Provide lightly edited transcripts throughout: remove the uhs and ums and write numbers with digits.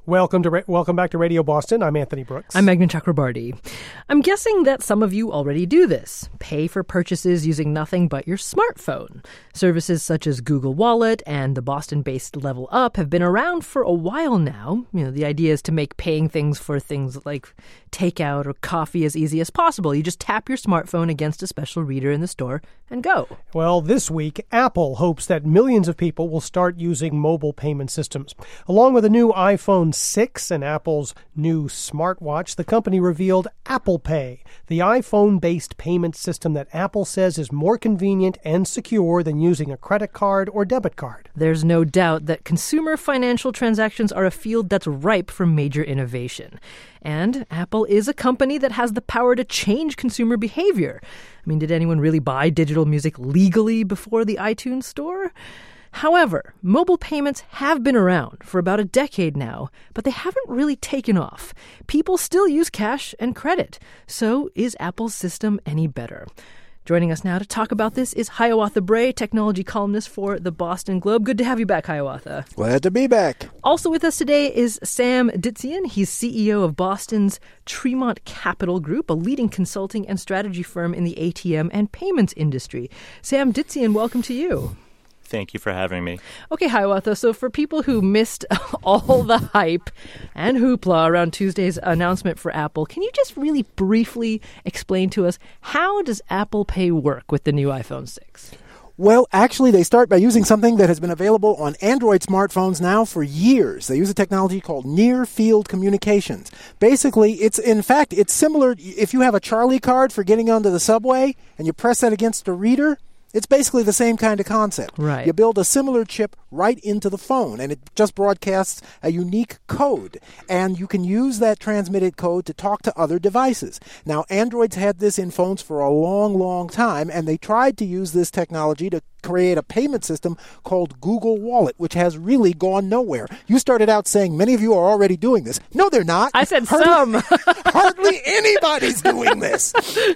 Welcome back to Radio Boston. I'm Anthony Brooks. I'm Meghna Chakrabarty. I'm guessing that some of you already do this. Pay for purchases using nothing but your smartphone. Services such as Google Wallet and the Boston-based Level Up have been around for a while now. The idea is to make paying things for things like takeout or coffee as easy as possible. You just tap your smartphone against a special reader in the store and go. Well, this week, Apple hopes that millions of people will start using mobile payment systems. Along with a new iPhone 6 and Apple's new smartwatch, the company revealed Apple Pay, the iPhone-based payment system that Apple says is more convenient and secure than using a credit card or debit card. There's no doubt that consumer financial transactions are a field that's ripe for major innovation. And Apple is a company that has the power to change consumer behavior. Did anyone really buy digital music legally before the iTunes Store? However, mobile payments have been around for about a decade now, but they haven't really taken off. People still use cash and credit. So is Apple's system any better? Joining us now to talk about this is Hiawatha Bray, technology columnist for the Boston Globe. Good to have you back, Hiawatha. Glad to be back. Also with us today is Sam Ditzian. He's CEO of Boston's Tremont Capital Group, a leading consulting and strategy firm in the ATM and payments industry. Sam Ditzian, welcome to you. Thank you for having me. Okay, Hiawatha, so for people who missed all the hype and hoopla around Tuesday's announcement for Apple, can you just really briefly explain to us, how does Apple Pay work with the new iPhone 6? Well, actually, they start by using something that has been available on Android smartphones now for years. They use a technology called near-field communications. Basically, it's similar. If you have a Charlie card for getting onto the subway and you press that against a reader, it's basically the same kind of concept. Right. You build a similar chip right into the phone, and it just broadcasts a unique code. And you can use that transmitted code to talk to other devices. Now, Android's had this in phones for a long, long time, and they tried to use this technology to create a payment system called Google Wallet, which has really gone nowhere. You started out saying many of you are already doing this. No, they're not. I said some. Hardly anybody's doing this.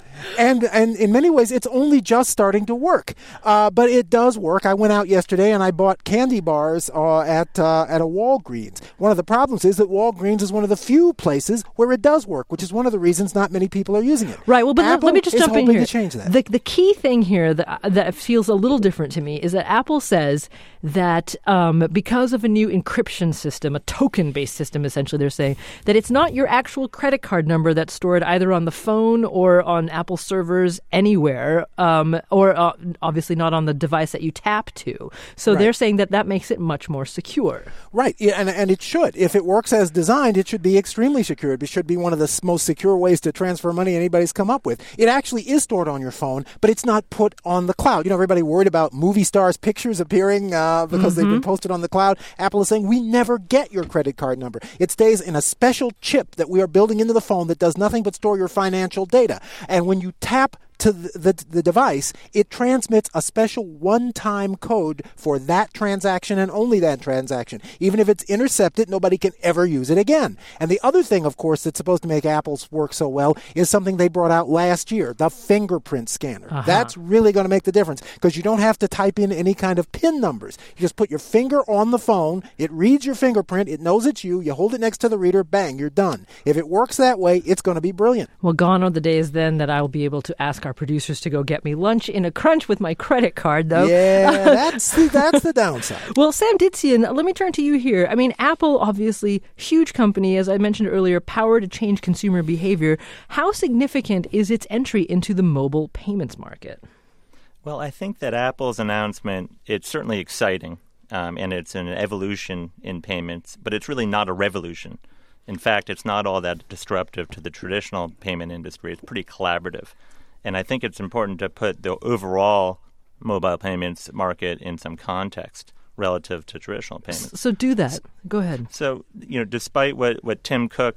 And in many ways, it's only just starting to work. But it does work. I went out yesterday and I bought candy bars at a Walgreens. One of the problems is that Walgreens is one of the few places where it does work, which is one of the reasons not many people are using it. Right. Well, but let me just jump in here. To change that. The key thing here that feels a little different to me is that Apple says that because of a new encryption system, a token-based system, essentially, they're saying that it's not your actual credit card number that's stored either on the phone or on Apple servers anywhere, or obviously not on the device that you tap to. So They're saying that makes it much more secure. Right, yeah, and it should. If it works as designed, it should be extremely secure. It should be one of the most secure ways to transfer money anybody's come up with. It actually is stored on your phone, but it's not put on the cloud. Everybody worried about movie stars' pictures appearing because they've been posted on the cloud. Apple is saying, we never get your credit card number. It stays in a special chip that we are building into the phone that does nothing but store your financial data. And when you tap to the device, it transmits a special one-time code for that transaction and only that transaction. Even if it's intercepted, nobody can ever use it again. And the other thing, of course, that's supposed to make Apple's work so well is something they brought out last year, the fingerprint scanner. Uh-huh. That's really going to make the difference because you don't have to type in any kind of PIN numbers. You just put your finger on the phone, it reads your fingerprint, it knows it's you hold it next to the reader, bang, you're done. If it works that way, it's going to be brilliant. Well, gone are the days then that I'll be able to ask our producers to go get me lunch in a crunch with my credit card, though. Yeah, that's the downside. Well, Sam Ditzian, let me turn to you here. Apple, obviously, huge company, as I mentioned earlier, power to change consumer behavior. How significant is its entry into the mobile payments market? Well, I think that Apple's announcement, it's certainly exciting, and it's an evolution in payments, but it's really not a revolution. In fact, it's not all that disruptive to the traditional payment industry. It's pretty collaborative. And I think it's important to put the overall mobile payments market in some context relative to traditional payments. So do that. Go ahead. So, despite what Tim Cook,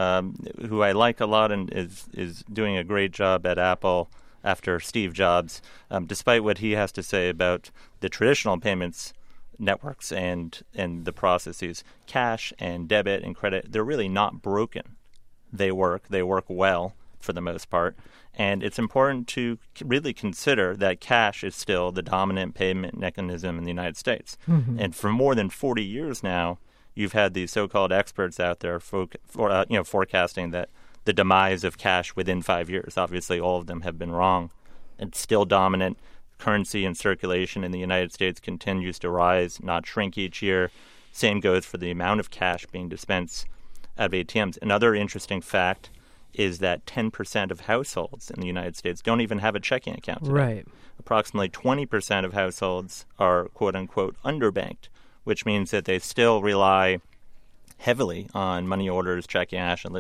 who I like a lot and is doing a great job at Apple after Steve Jobs, despite what he has to say about the traditional payments networks and the processes, cash and debit and credit, they're really not broken. They work well for the most part. And it's important to really consider that cash is still the dominant payment mechanism in the United States. Mm-hmm. And for more than 40 years now, you've had these so-called experts out there forecasting that the demise of cash within 5 years. Obviously, all of them have been wrong. It's still dominant. Currency in circulation in the United States continues to rise, not shrink each year. Same goes for the amount of cash being dispensed out of ATMs. Another interesting fact is that 10% of households in the United States don't even have a checking account today. Right. Approximately 20% of households are quote-unquote underbanked, which means that they still rely heavily on money orders, check cashing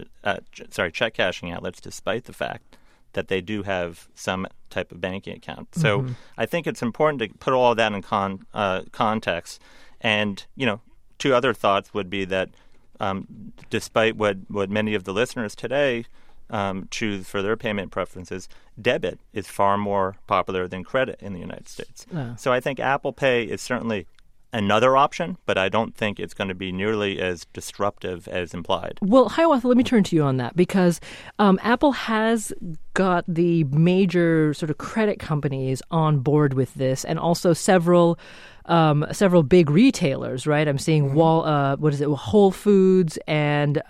outlets, despite the fact that they do have some type of banking account. So I think it's important to put all of that in context. And, two other thoughts would be that despite what many of the listeners today choose for their payment preferences, debit is far more popular than credit in the United States. So I think Apple Pay is certainly another option, but I don't think it's going to be nearly as disruptive as implied. Well, Hiawatha, let me turn to you on that, because Apple has got the major sort of credit companies on board with this, and also several big retailers, right? I'm seeing Whole Foods and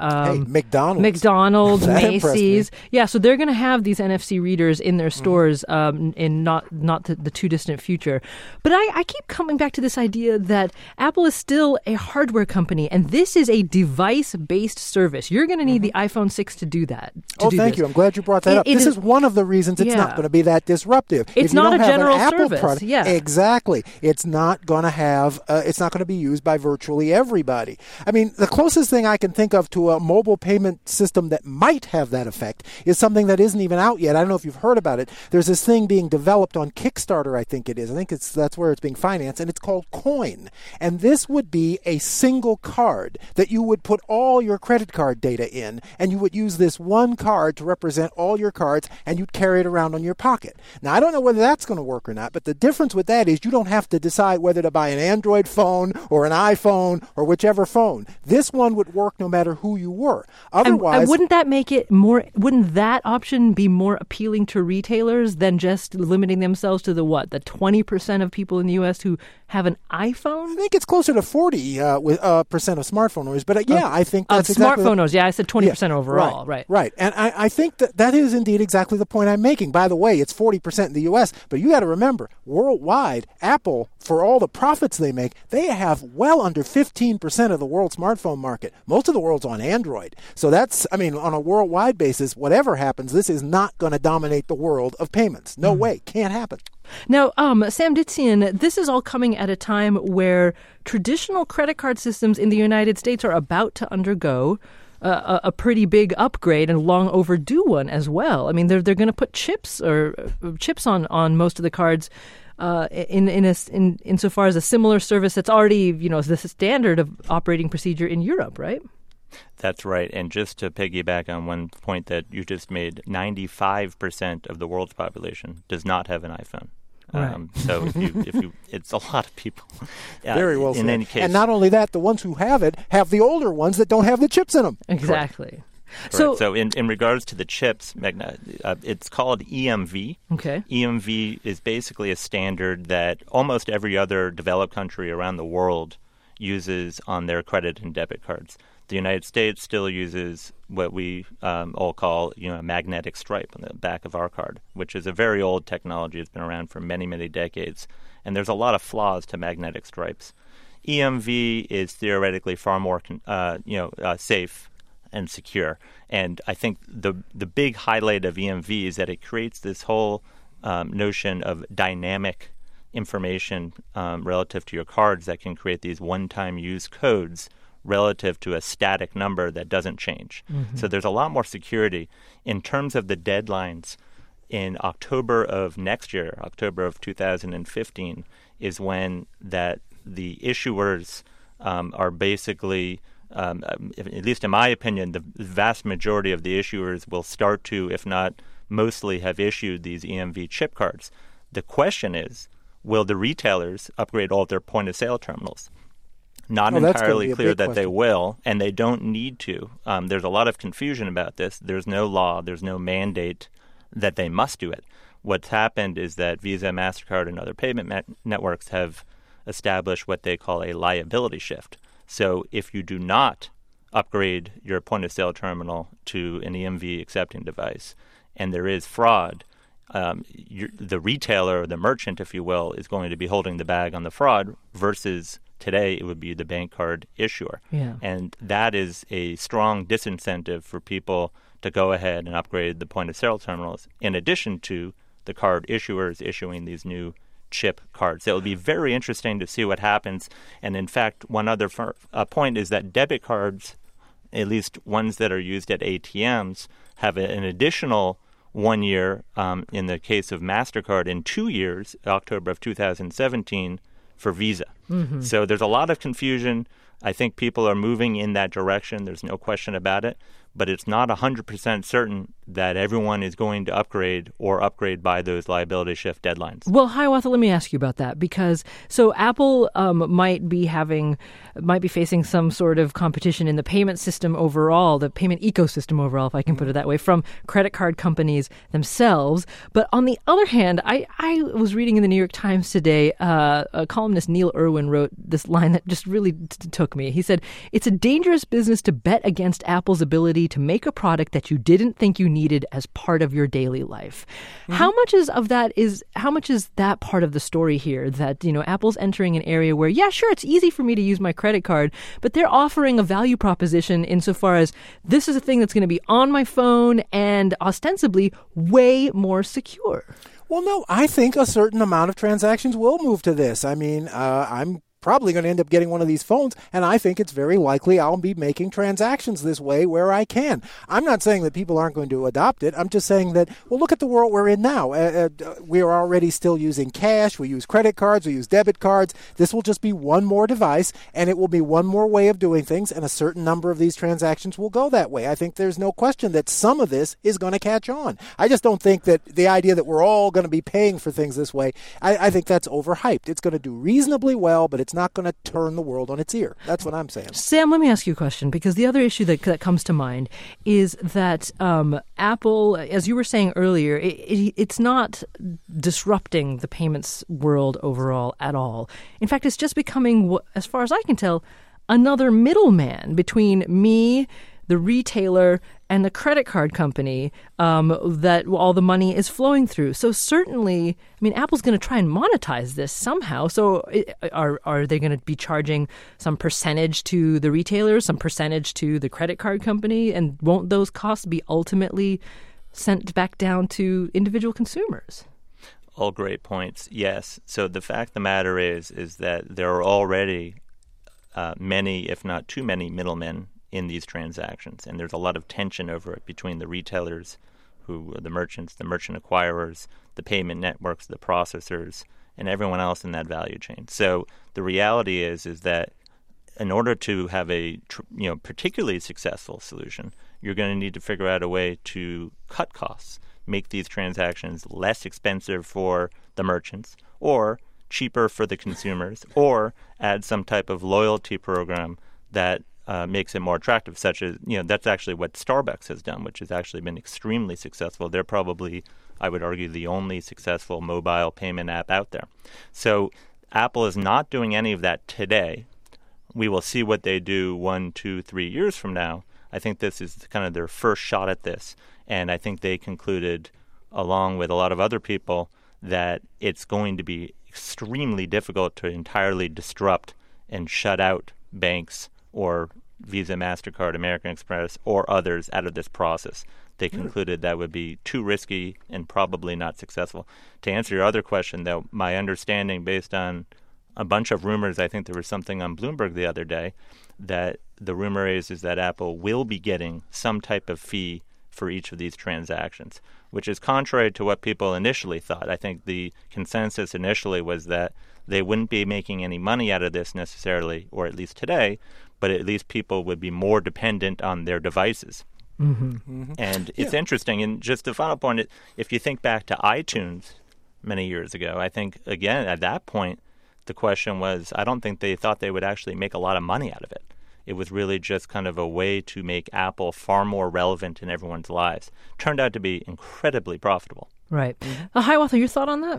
McDonald's, Macy's. Yeah, so they're going to have these NFC readers in their stores in not the too distant future. But I keep coming back to this idea that Apple is still a hardware company, and this is a device-based service. You're going to need the iPhone 6 to do that. Thank you. I'm glad you brought that up. This is one of the reasons it's not going to be that disruptive. It's not a general service. Product, exactly. It's not going to have. It's not going to be used by virtually everybody. I mean, the closest thing I can think of to a mobile payment system that might have that effect is something that isn't even out yet. I don't know if you've heard about it. There's this thing being developed on Kickstarter, I think it is. I think that's where it's being financed, and it's called Coin. And this would be a single card that you would put all your credit card data in, and you would use this one card to represent all your cards, and you'd carry it around on your pocket. Now, I don't know whether that's going to work or not, but the difference with that is you don't have to decide whether to buy an Android phone or an iPhone or whichever phone. This one would work no matter who you were. Otherwise, and wouldn't that make it more? Wouldn't that option be more appealing to retailers than just limiting themselves to the 20% of people in the U.S. who have an iPhone? I think it's closer to 40% of smartphone owners. But I think that's exactly smartphone owners. Yeah, I said 20% overall. Right. And I think that is indeed exactly the point I'm making. By the way, it's 40% in the U.S., but you got to remember, worldwide, Apple, for all the profits they make, they have well under 15% of the world smartphone market. Most of the world's on Android. So that's, on a worldwide basis, whatever happens, this is not going to dominate the world of payments. No way. Can't happen. Now, Sam Ditzian, this is all coming at a time where traditional credit card systems in the United States are about to undergo a pretty big upgrade, and long overdue one as well. I mean, they're going to put chips on most of the cards insofar as a similar service that's already the standard of operating procedure in Europe, right? That's right. And just to piggyback on one point that you just made, 95% of the world's population does not have an iPhone. Right. So if you, it's a lot of people. Very well said. In any case, and not only that, the ones who have it have the older ones that don't have the chips in them. Exactly. Correct. So in regards to the chips, Magna, it's called EMV. Okay. EMV is basically a standard that almost every other developed country around the world uses on their credit and debit cards. The United States still uses what we all call, a magnetic stripe on the back of our card, which is a very old technology. It's been around for many, many decades, and there's a lot of flaws to magnetic stripes. EMV is theoretically far more, safe and secure. And I think the big highlight of EMV is that it creates this whole notion of dynamic information relative to your cards that can create these one-time use codes relative to a static number that doesn't change. Mm-hmm. So there's a lot more security. In terms of the deadlines, in October of next year, October of 2015, is when that the issuers are basically, at least in my opinion, the vast majority of the issuers will start to, if not mostly, have issued these EMV chip cards. The question is, will the retailers upgrade all of their point-of-sale terminals? Not entirely clear that they will, and they don't need to. There's a lot of confusion about this. There's no law. There's no mandate that they must do it. What's happened is that Visa, MasterCard, and other payment networks have established what they call a liability shift. So if you do not upgrade your point-of-sale terminal to an EMV accepting device and there is fraud, the retailer or the merchant, if you will, is going to be holding the bag on the fraud versus today it would be the bank card issuer. Yeah. And that is a strong disincentive for people to go ahead and upgrade the point-of-sale terminals in addition to the card issuers issuing these new chip cards. It will be very interesting to see what happens. And in fact, one other point is that debit cards, at least ones that are used at ATMs, have an additional 1 year in the case of MasterCard and 2 years, October of 2017, for Visa. Mm-hmm. So there's a lot of confusion. I think people are moving in that direction. There's no question about it. But it's not 100% certain that everyone is going to upgrade or upgrade by those liability shift deadlines. Well, Hiawatha, let me ask you about that because so Apple might be facing some sort of competition in the payment system overall, the payment ecosystem overall, if I can put it that way, from credit card companies themselves. But on the other hand, I was reading in the New York Times today, a columnist Neil Irwin wrote this line that just really took me. He said, "It's a dangerous business to bet against Apple's ability to make a product that you didn't think you needed as part of your daily life." Mm-hmm. How much is that part of the story here that, Apple's entering an area where, yeah, sure, it's easy for me to use my credit card, but they're offering a value proposition insofar as this is a thing that's going to be on my phone and ostensibly way more secure. Well, no, I think a certain amount of transactions will move to this. I mean, I'm probably going to end up getting one of these phones, and I think it's very likely I'll be making transactions this way where I can. I'm not saying that people aren't going to adopt it. I'm just saying that, well, look at the world we're in now. We are already still using cash. We use credit cards. We use debit cards. This will just be one more device, and it will be one more way of doing things, and a certain number of these transactions will go that way. I think there's no question that some of this is going to catch on. I just don't think that the idea that we're all going to be paying for things this way, I think that's overhyped. It's going to do reasonably well, but it's not going to turn the world on its ear. That's what I'm saying. Sam, let me ask you a question, because the other issue that comes to mind is that Apple, as you were saying earlier, it's not disrupting the payments world overall at all. In fact, it's just becoming, as far as I can tell, another middleman between me, the retailer, and the credit card company that all the money is flowing through. So certainly, Apple's going to try and monetize this somehow. So are they going to be charging some percentage to the retailers, some percentage to the credit card company? And won't those costs be ultimately sent back down to individual consumers? All great points, yes. So the fact of the matter is that there are already many, if not too many, middlemen in these transactions. And there's a lot of tension over it between the retailers, who are the merchants, the merchant acquirers, the payment networks, the processors, and everyone else in that value chain. So the reality is that in order to have a particularly successful solution, you're going to need to figure out a way to cut costs, make these transactions less expensive for the merchants or cheaper for the consumers, or add some type of loyalty program that makes it more attractive, such as, that's actually what Starbucks has done, which has actually been extremely successful. They're probably, I would argue, the only successful mobile payment app out there. So Apple is not doing any of that today. We will see what they do 1, 2, 3 years from now. I think this is kind of their first shot at this. And I think they concluded, along with a lot of other people, that it's going to be extremely difficult to entirely disrupt and shut out banks or Visa, MasterCard, American Express, or others out of this process. They concluded that would be too risky and probably not successful. To answer your other question, though, my understanding, based on a bunch of rumors, I think there was something on Bloomberg the other day, that the rumor is that Apple will be getting some type of fee for each of these transactions, which is contrary to what people initially thought. I think the consensus initially was that they wouldn't be making any money out of this necessarily, or at least today, but at least people would be more dependent on their devices. Mm-hmm. Mm-hmm. And it's interesting. And just a final point, if you think back to iTunes many years ago, I think, again, at that point, the question was, I don't think they thought they would actually make a lot of money out of it. It was really just kind of a way to make Apple far more relevant in everyone's lives. Turned out to be incredibly profitable. Right. Hiawatha, your thought on that?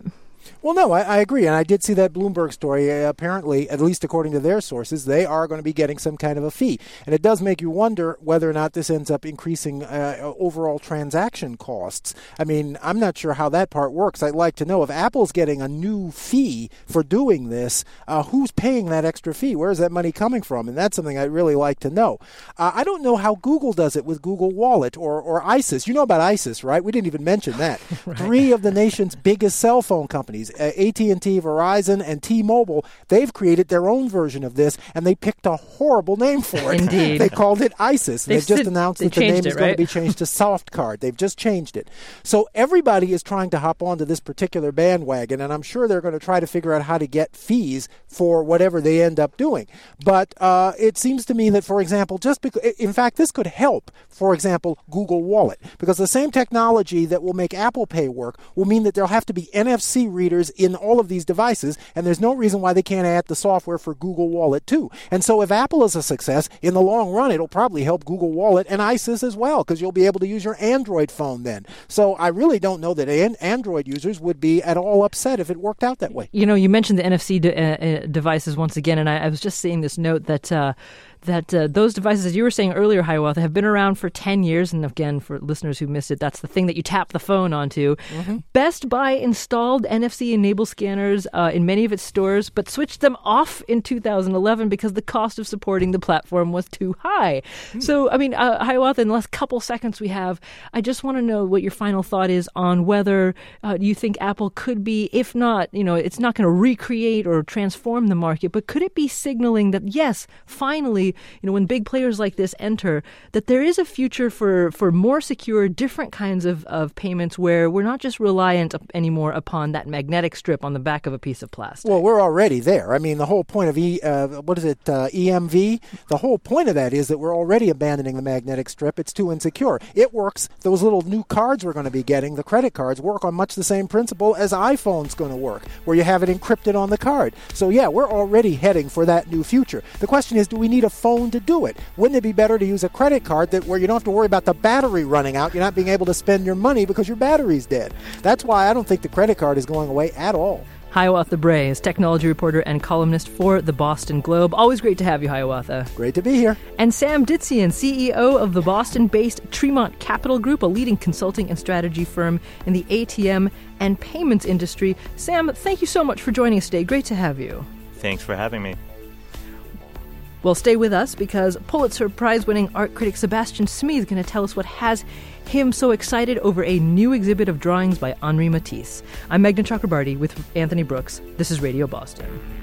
Well, no, I agree. And I did see that Bloomberg story. Apparently, at least according to their sources, they are going to be getting some kind of a fee. And it does make you wonder whether or not this ends up increasing overall transaction costs. I mean, I'm not sure how that part works. I'd like to know if Apple's getting a new fee for doing this, who's paying that extra fee? Where is that money coming from? And that's something I'd really like to know. I don't know how Google does it with Google Wallet or ISIS. You know about ISIS, right? We didn't even mention that. Right. 3 of the nation's biggest cell phone companies, AT&T, Verizon, and T-Mobile, they've created their own version of this, and they picked a horrible name for it. Indeed. They called it ISIS. They've just announced that the name is going to be changed to SoftCard. They've just changed it. So everybody is trying to hop onto this particular bandwagon, and I'm sure they're going to try to figure out how to get fees for whatever they end up doing. But it seems to me that, for example, just because, in fact, this could help, for example, Google Wallet, because the same technology that will make Apple Pay work will mean that there'll have to be NFC readers in all of these devices, and there's no reason why they can't add the software for Google Wallet too. And so if Apple is a success, in the long run, it'll probably help Google Wallet and ISIS as well, because you'll be able to use your Android phone then. So I really don't know that Android users would be at all upset if it worked out that way. You know, you mentioned the NFC devices once again, and I was just seeing this note that those devices, as you were saying earlier, Hiawatha, have been around for 10 years. And again, for listeners who missed it, that's the thing that you tap the phone onto. Mm-hmm. Best Buy installed NFC-enabled scanners in many of its stores, but switched them off in 2011 because the cost of supporting the platform was too high. So, I mean, Hiawatha, in the last couple seconds we have, I just want to know what your final thought is on whether you think Apple could be, if not, it's not going to recreate or transform the market, but could it be signaling that, yes, finally, when big players like this enter, that there is a future for more secure, different kinds of payments where we're not just reliant anymore upon that magnetic strip on the back of a piece of plastic? Well, we're already there. I mean, the whole point of EMV? The whole point of that is that we're already abandoning the magnetic strip. It's too insecure. It works. Those little new cards we're going to be getting, the credit cards, work on much the same principle as iPhone's going to work, where you have it encrypted on the card. So, yeah, we're already heading for that new future. The question is, do we need a phone to do it? Wouldn't it be better to use a credit card where you don't have to worry about the battery running out, you're not being able to spend your money because your battery's dead? That's why I don't think the credit card is going away at all. Hiawatha Bray is technology reporter and columnist for the Boston Globe. Always great to have you, Hiawatha. Great to be here. And Sam Ditzian, CEO of the Boston-based Tremont Capital Group, a leading consulting and strategy firm in the ATM and payments industry. Sam, thank you so much for joining us today. Great to have you. Thanks for having me. Well, stay with us because Pulitzer Prize-winning art critic Sebastian Smee is going to tell us what has him so excited over a new exhibit of drawings by Henri Matisse. I'm Meghna Chakrabarti with Anthony Brooks. This is Radio Boston.